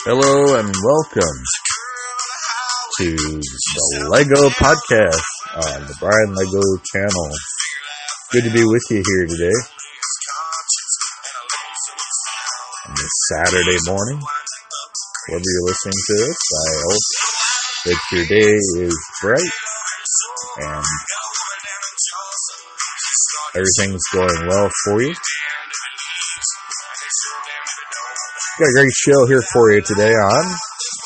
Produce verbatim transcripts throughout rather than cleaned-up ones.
Hello and welcome to the Lego Podcast on the Brian Lego channel. Good to be with you here today on this Saturday morning. Wherever you're listening to this, I hope that your day is bright and everything's going well for you. Got a great show here for you today on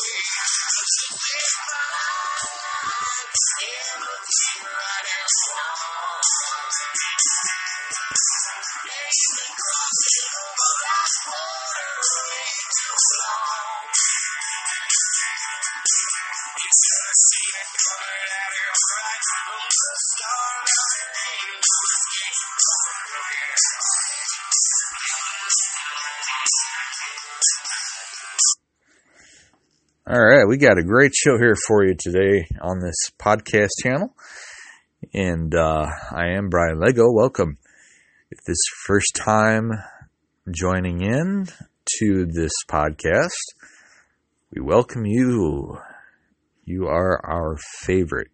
All right, we got a great show here for you today on this podcast channel, and uh, I am Brian Lego. Welcome. If this is your first time joining in to this podcast, we welcome you. You are our favorite.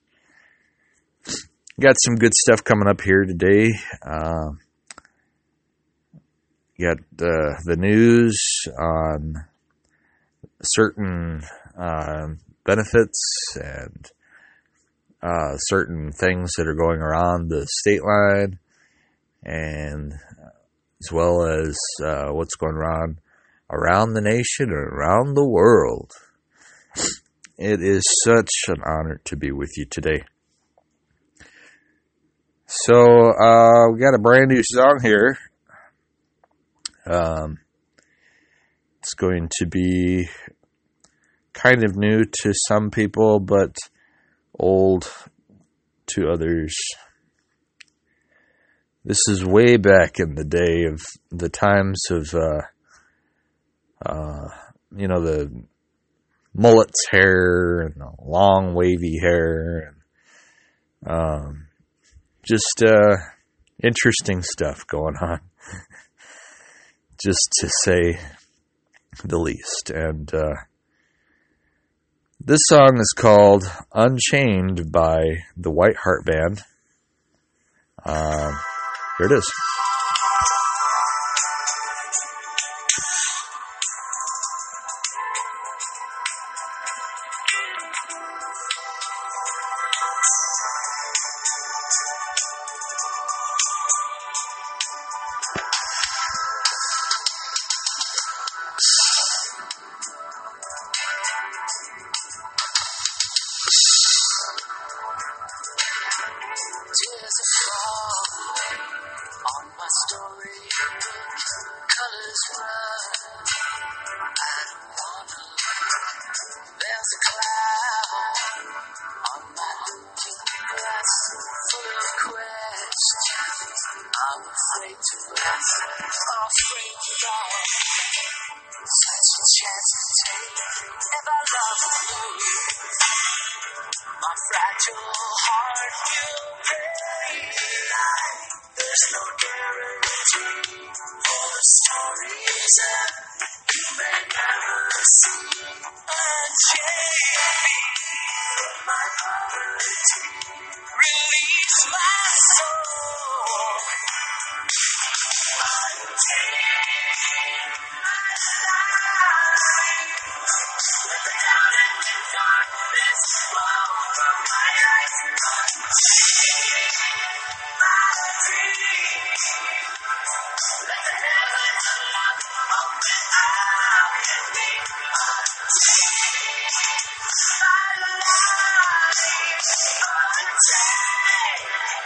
Got some good stuff coming up here today. Uh, got uh, the news on certain uh, benefits and uh, certain things that are going around the state line, and as well as uh, what's going on around the nation and around the world. It is such an honor to be with you today. So uh, we got a brand new song here. Um, it's going to be kind of new to some people, but old to others. This is way back in the day of the times of, uh, uh, you know, the mullets hair and the long wavy hair, and um, just uh, interesting stuff going on, just to say the least. And uh, this song is called Unchained by the White Heart Band. Um, here it is. Tears are falling on my storybook, colors run. I don't wanna. There's a cloud on my looking glass, full of questions. I'm afraid to ask, afraid to die. Such a chance to take if I love you. My fragile heart will break. There's no guarantee for the stories that you may never see. Unchained from my poverty, release my soul. Unchained my life. Let the doubt and the darkness fall from my eyes. Unchained my dreams. Let the heavens look open out at me. Unchained my life. Unchained.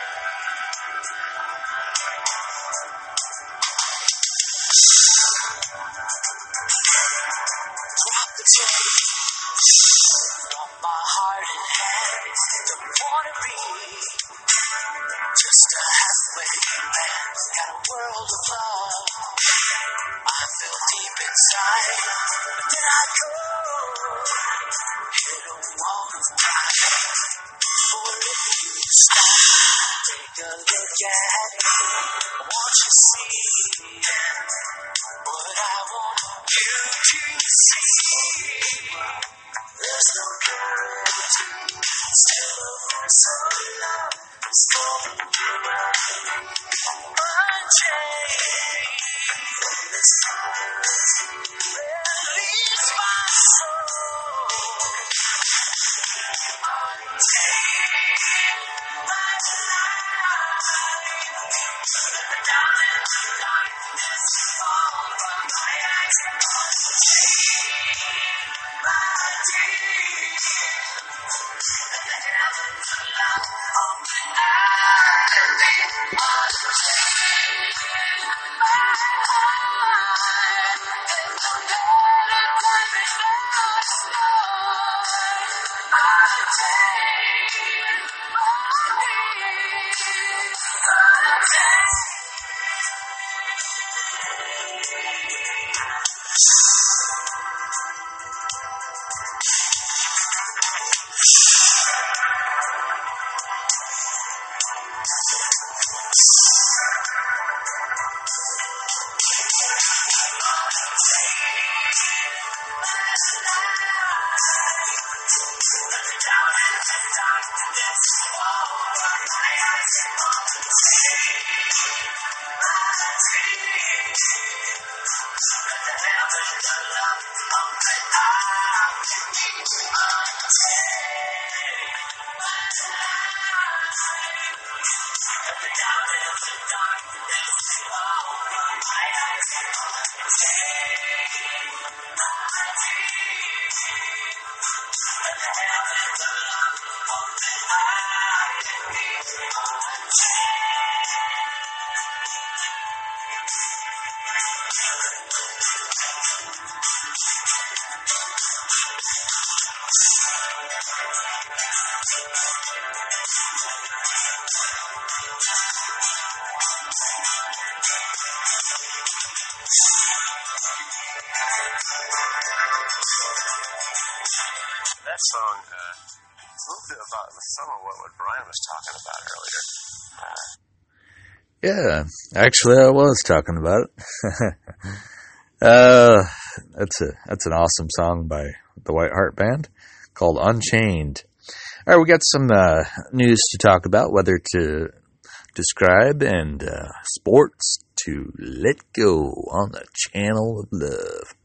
Drop the tape from my heart and hands. Don't wanna be just a halfway man. Got a world of love I feel deep inside, but then I go hit a wall of pride. For if you stop, take a look at me. Won't you see what I want you to see there's no guarantee. Still a voice of love is calling you out. Unchained from this reality, release my soul. Unchain my life. Down in the darkness, fall from my eyes. Unchain my dreams. Let the heavens of love open up and be unchained my heart. There's no better time than lost love. Unchained my dreams. Unchained. That song, uh, it's a little bit about some of what, what Brian was talking about earlier. Uh, Yeah, actually, I was talking about it. uh, that's a that's an awesome song by the White Heart Band called Unchained. All right, we got some uh, news to talk about, weather to describe, and uh, sports to let go on the channel of love.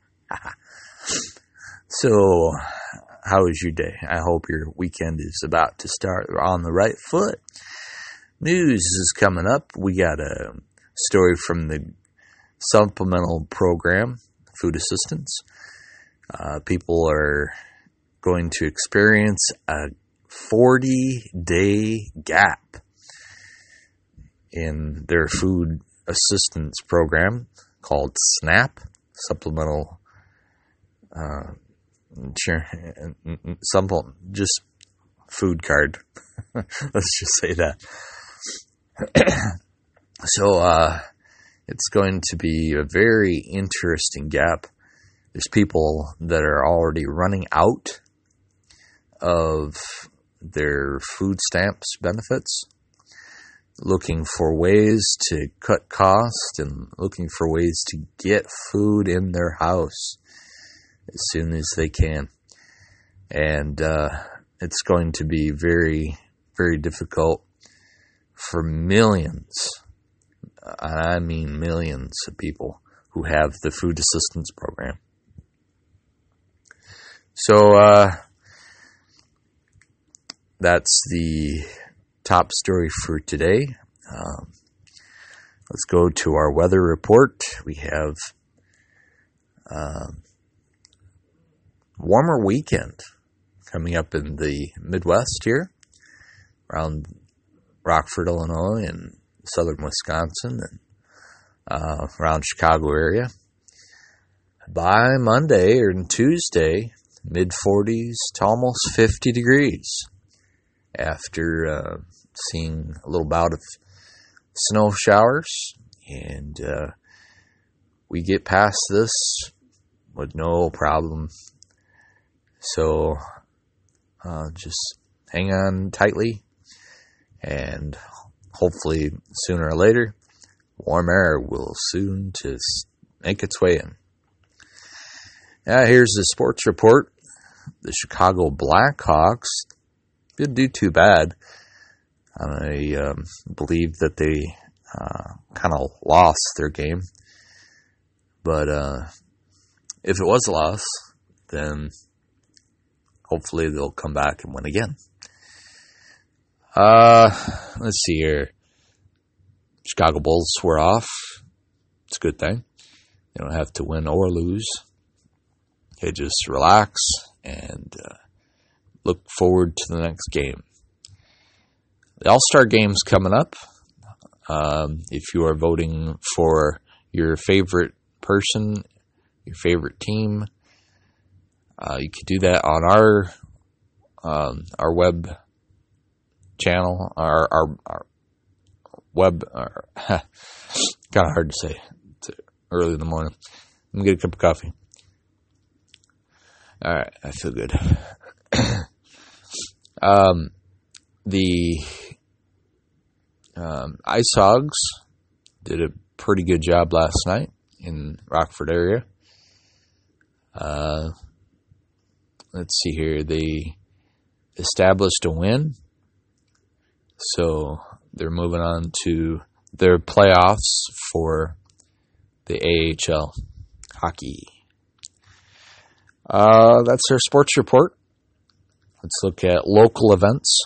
So, how was your day? I hope your weekend is about to start on the right foot. News is coming up. We got a story from the supplemental program, food assistance. Uh, people are going to experience a forty-day gap in their food assistance program called SNAP, Supplemental uh, Sure, Simple, just food card. Let's just say that. So, uh, it's going to be a very interesting gap. There's people that are already running out of their food stamps benefits, looking for ways to cut costs and looking for ways to get food in their house as soon as they can. And uh, it's going to be very, very difficult for millions, I mean millions of people who have the food assistance program. So uh, that's the top story for today. Um, let's go to our weather report. We have um, warmer weekend coming up in the Midwest here, around Rockford, Illinois, and southern Wisconsin, and uh, around Chicago area. By Monday or Tuesday, mid forties to almost fifty degrees. After uh, seeing a little bout of snow showers, and uh, we get past this with no problem. So uh, just hang on tightly, and hopefully sooner or later, warm air will soon just make its way in. Yeah, here's the sports report. The Chicago Blackhawks didn't do too bad. I um, believe that they uh, kind of lost their game. But uh, if it was a loss, then hopefully they'll come back and win again. Uh, let's see here. Chicago Bulls were off. It's a good thing. They don't have to win or lose. They just relax and uh, look forward to the next game. The All-Star Game's coming up. Um, if you are voting for your favorite person, your favorite team, uh, you can do that on our um, our web channel, our our, our web. Our, kind of hard to say. It's early in the morning. Let me get a cup of coffee. All right, I feel good. um, the um, Ice Hogs did a pretty good job last night in Rockford area. Uh, let's see here. They established a win, so they're moving on to their playoffs for the A H L hockey. Uh, that's our sports report. Let's look at local events.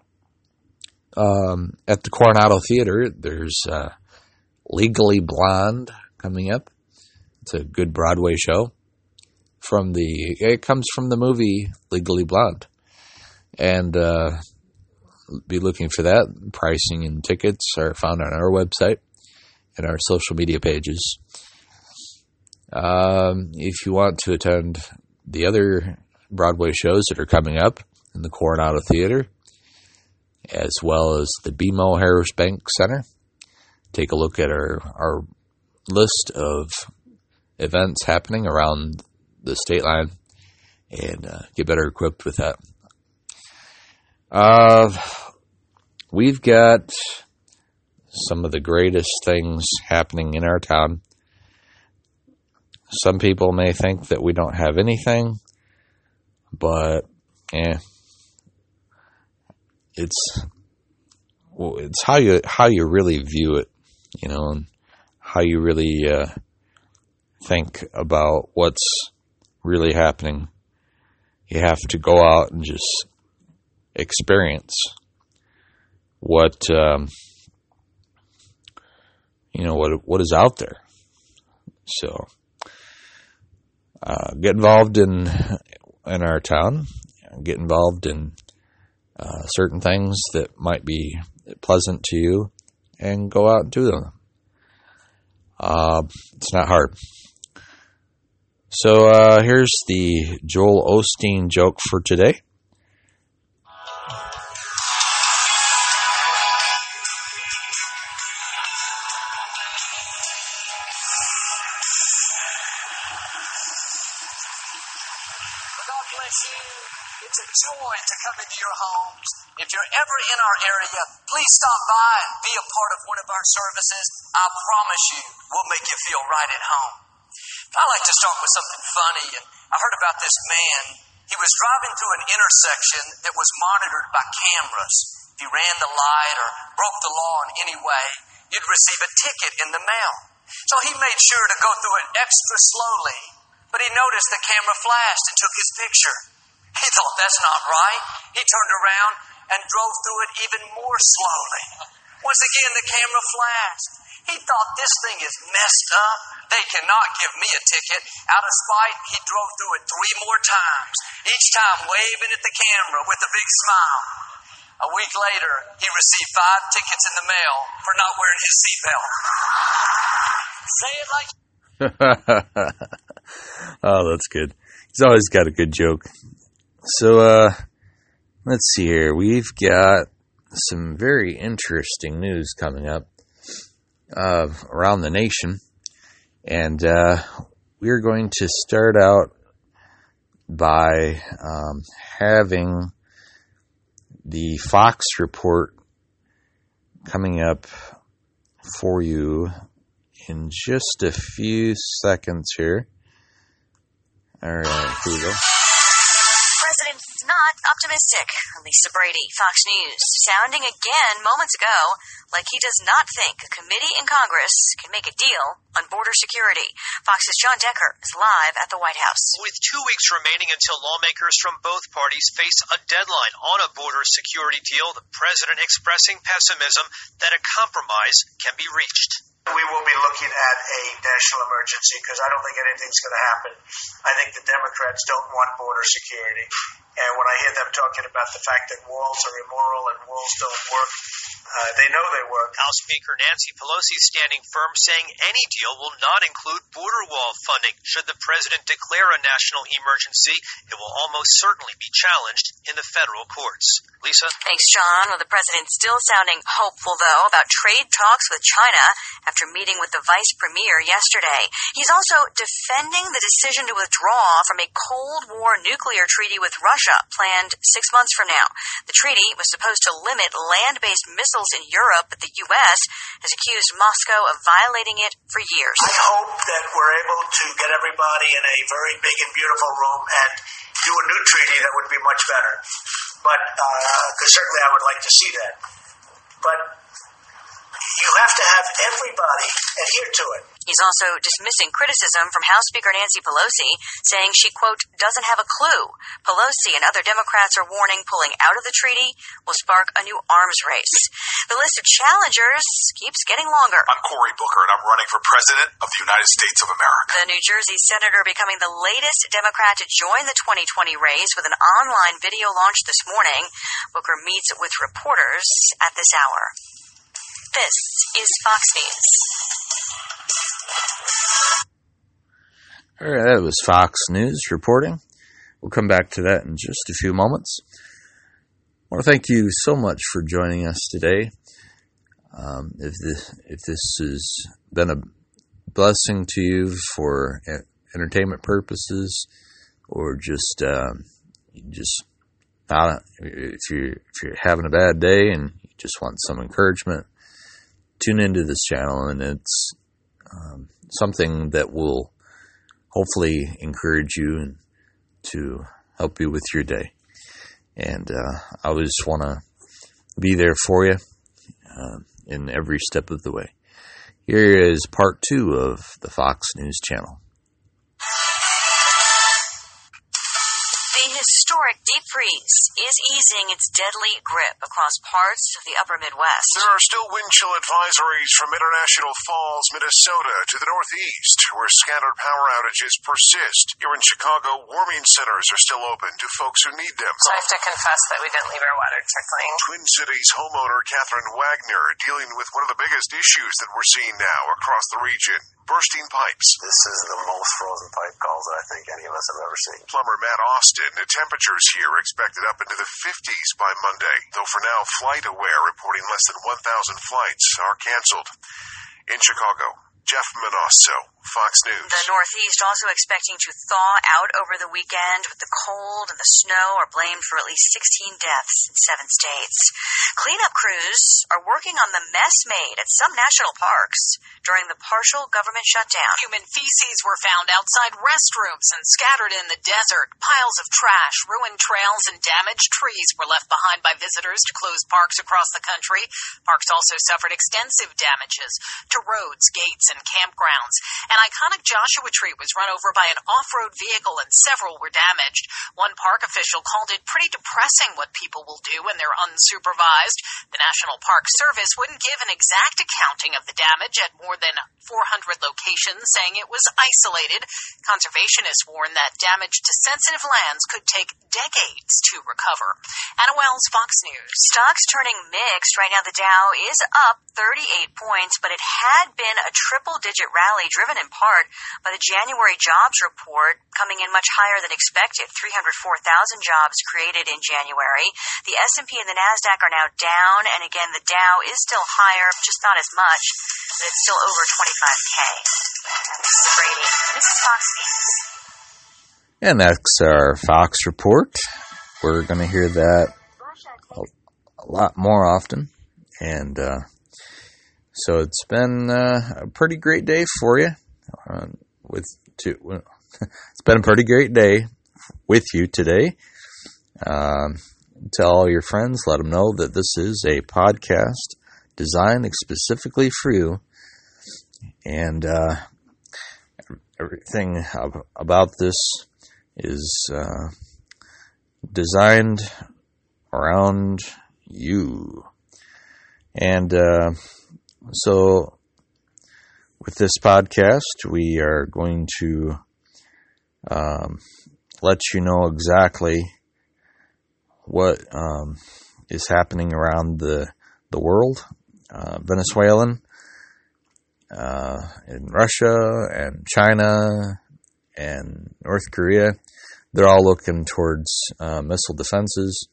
Um, at the Coronado Theater, there's uh, Legally Blonde coming up. It's a good Broadway show. From the it comes from the movie Legally Blonde, and uh, be looking for that. Pricing and tickets are found on our website and our social media pages. Um, if you want to attend the other Broadway shows that are coming up in the Coronado Theater, as well as the B M O Harris Bank Center, take a look at our, our list of events happening around the state line and uh, get better equipped with that. Uh, we've got some of the greatest things happening in our town. Some people may think that we don't have anything, but eh, it's well, it's how you how you really view it, you know, and how you really uh, think about what's really happening. You have to go out and just experience what um, you know what what is out there. So. Uh, get involved in in our town. Get involved in uh, certain things that might be pleasant to you, and go out and do them. Uh, it's not hard. So uh, here's the Joel Osteen joke for today. It's a joy to come into your homes. If you're ever in our area, please stop by and be a part of one of our services. I promise you, we'll make you feel right at home. I like to start with something funny. And I heard about this man. He was driving through an intersection that was monitored by cameras. If you ran the light or broke the law in any way, you'd receive a ticket in the mail. So he made sure to go through it extra slowly. But he noticed the camera flashed and took his picture. He thought, that's not right. He turned around and drove through it even more slowly. Once again, the camera flashed. He thought, this thing is messed up. They cannot give me a ticket. Out of spite, he drove through it three more times, each time waving at the camera with a big smile. A week later, he received five tickets in the mail for not wearing his seatbelt. Say it like... Oh, that's good. He's always got a good joke. So, uh, let's see here. We've got some very interesting news coming up uh, around the nation. And uh, we're going to start out by um, having the Fox report coming up for you in just a few seconds here. All right, here we go. President's not optimistic. Lisa Brady, Fox News, sounding again moments ago like he does not think a committee in Congress can make a deal on border security. Fox's John Decker is live at the White House. With two weeks remaining until lawmakers from both parties face a deadline on a border security deal, the president expressing pessimism that a compromise can be reached. We will be looking at a national emergency because I don't think anything's going to happen. I think the Democrats don't want border security. And when I hear them talking about the fact that walls are immoral and walls don't work, uh, they know they work. House Speaker Nancy Pelosi standing firm, saying any deal will not include border wall funding. Should the president declare a national emergency, it will almost certainly be challenged in the federal courts. Lisa? Thanks, John. Well, the president's still sounding hopeful, though, about trade talks with China after meeting with the vice premier yesterday. He's also defending the decision to withdraw from a Cold War nuclear treaty with Russia planned six months from now. The treaty was supposed to limit land-based missiles in Europe, but the U S has accused Moscow of violating it for years. I hope that we're able to get everybody in a very big and beautiful room and do a new treaty that would be much better. But, because uh, certainly I would like to see that. But you have to have everybody adhere to it. He's also dismissing criticism from House Speaker Nancy Pelosi, saying she, quote, doesn't have a clue. Pelosi and other Democrats are warning pulling out of the treaty will spark a new arms race. The list of challengers keeps getting longer. I'm Cory Booker, and I'm running for President of the United States of America. The New Jersey senator becoming the latest Democrat to join the twenty twenty race with an online video launch this morning. Booker meets with reporters at this hour. This is Fox News. All right, that was Fox News reporting. We'll come back to that in just a few moments. I want to thank you so much for joining us today. Um, if this, if this has been a blessing to you for entertainment purposes, or just uh, just not, if you if you're having a bad day and you just want some encouragement, tune into this channel, and it's um, something that will hopefully encourage you and to help you with your day. And uh, I always want to be there for you uh, in every step of the way. Here is part two of the Fox News channel. The historic deep freeze is easing its deadly grip across parts of the upper Midwest. There are still wind chill advisories from International Falls, Minnesota to the northeast, where scattered power outages persist. Here in Chicago, warming centers are still open to folks who need them. So I have to confess that we didn't leave our water trickling. Twin Cities homeowner Catherine Wagner dealing with one of the biggest issues that we're seeing now across the region, bursting pipes. This is the most frozen pipe calls that I think any of us have ever seen. Plumber Matt Austin, the temperatures here are expected up into the fifties by Monday, though for now FlightAware reporting less than one thousand flights are canceled. In Chicago, Jeff Manasso, Fox News. The Northeast also expecting to thaw out over the weekend, with the cold and the snow are blamed for at least sixteen deaths in seven states. Cleanup crews are working on the mess made at some national parks during the partial government shutdown. Human feces were found outside restrooms and scattered in the desert. Piles of trash, ruined trails, and damaged trees were left behind by visitors to closed parks across the country. Parks also suffered extensive damages to roads, gates, and campgrounds. An iconic Joshua tree was run over by an off-road vehicle and several were damaged. One park official called it pretty depressing what people will do when they're unsupervised. The National Park Service wouldn't give an exact accounting of the damage at more than four hundred locations, saying it was isolated. Conservationists warn that damage to sensitive lands could take decades to recover. Anna Wells, Fox News. Stocks turning mixed. Right now the Dow is up thirty-eight points, but it had been a triple-digit rally driven in part by the January jobs report coming in much higher than expected. three hundred four thousand jobs created in January. The S and P and the NASDAQ are now down, and again the Dow is still higher, just not as much, but it's still over twenty-five K. This is Brady. This is Fox News. And that's our Fox report. We're going to hear that a, a lot more often. And uh, so it's been uh, a pretty great day for you. Uh, with two, it's been a pretty great day with you today. Um, tell all your friends, let them know that this is a podcast designed specifically for you. And uh, everything about this is uh, designed around you. And uh, so with this podcast, we are going to um, let you know exactly what um, is happening around the the world. Uh, Venezuelan, uh, in Russia and China and North Korea, they're all looking towards uh, missile defenses.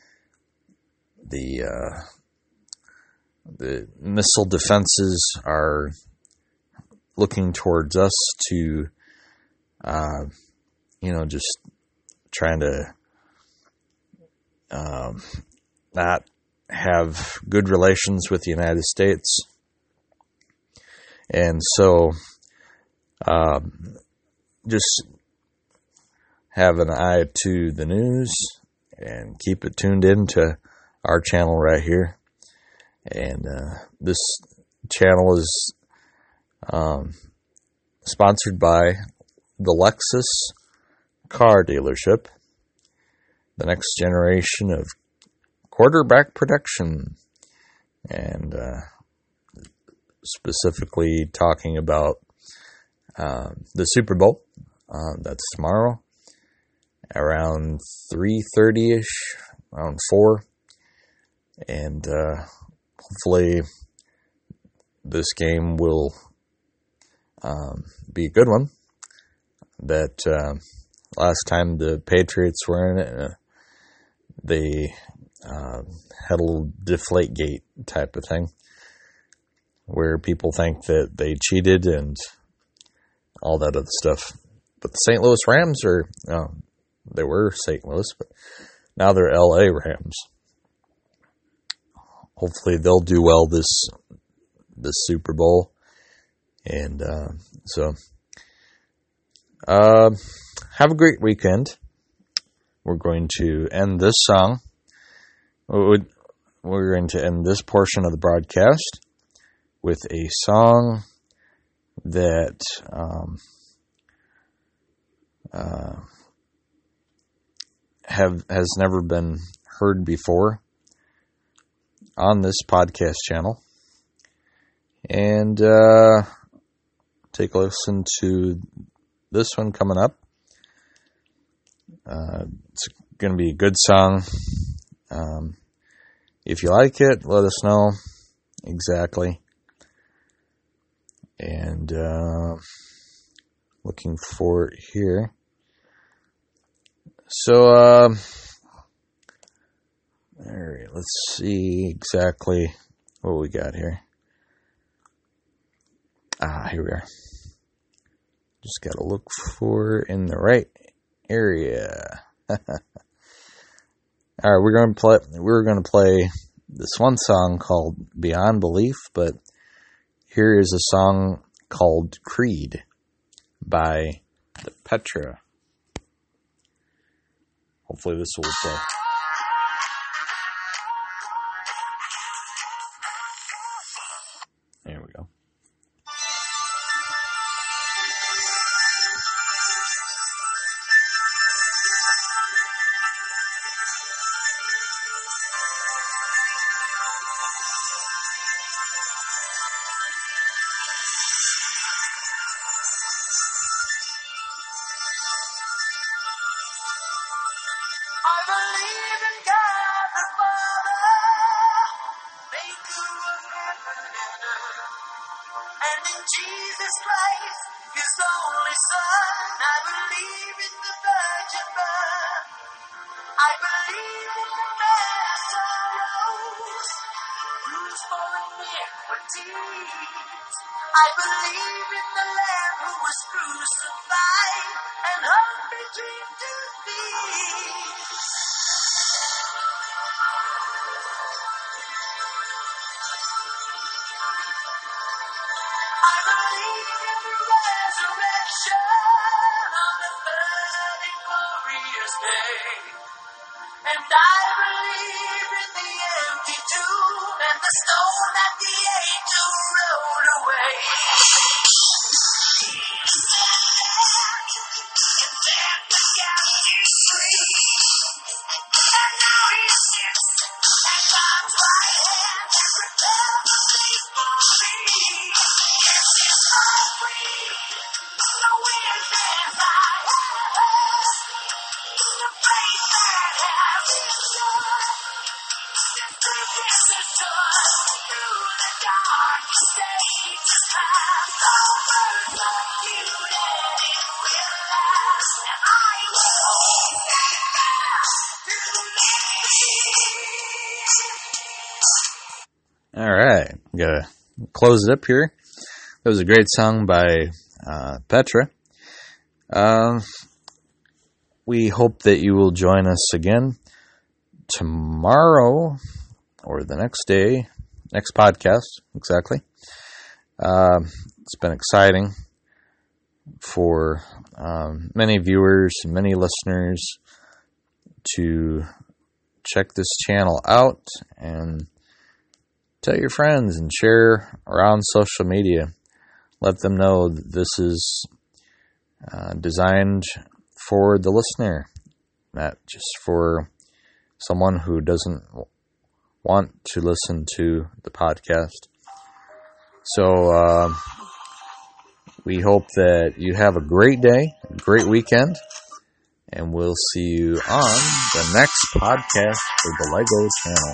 The uh, the missile defenses are looking towards us to, uh, you know, just trying to um, not have good relations with the United States. And so, um, just have an eye to the news and keep it tuned in to our channel right here. And uh, this channel is um, sponsored by the Lexus car dealership, the next generation of quarterback protection, and uh, specifically talking about uh, the Super Bowl. Uh, that's tomorrow around three thirty-ish, around four. And uh, hopefully this game will um, be a good one. That uh, last time the Patriots were in it, uh, they uh, had a little Deflategate type of thing where people think that they cheated and all that other stuff. But the Saint Louis Rams are, oh, they were Saint Louis, but now they're L A Rams. Hopefully they'll do well this this Super Bowl. And uh, so, uh, have a great weekend. We're going to end this song. We're going to end this portion of the broadcast with a song that um, uh, have has never been heard before on this podcast channel. And uh, take a listen to this one coming up. Uh, it's going to be a good song. Um, if you like it, let us know exactly. And uh, looking for it here. So, uh, all right, let's see exactly what we got here. Ah, here we are. Just got to look for in the right area. All right, we're going to play. We're going to play this one song called "Beyond Belief," but here is a song called "Creed" by the Petra. Hopefully, this will play. There we go. Jesus Christ, His only Son. I believe in the virgin birth. I believe in the man sorrows, bruised for iniquities. I believe in the Lamb who was crucified and hung between two thieves. I believe in the resurrection of Christmas Day. And I believe in the empty tomb and the stone that the angel rolled away. And then the galaxy street. And now he sits at God's right hand and prepares the place for me. Yes, it's all free. The wind that I have. The faith that has endured. The goodness is done through the darkest ages past. The words of you that it will last. And I will stand there to lead. All right, gotta close it up here. That was a great song by uh, Petra. Uh, we hope that you will join us again tomorrow or the next day, next podcast, exactly. Uh, it's been exciting for um, many viewers and many listeners to check this channel out and tell your friends and share around social media. Let them know that this is uh, designed for the listener, not just for someone who doesn't want to listen to the podcast. So uh, we hope that you have a great day, a great weekend, and we'll see you on the next podcast for the Lego channel.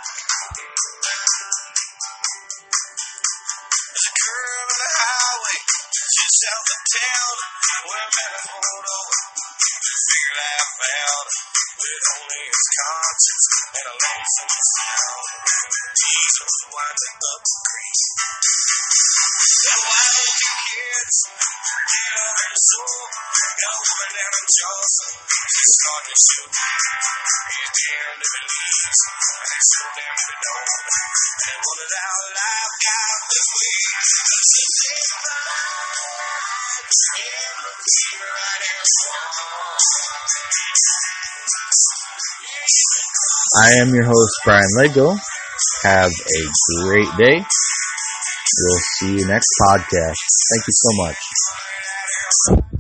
I am your host, Brian Lego. Have a great day. We'll see you next podcast. Thank you so much.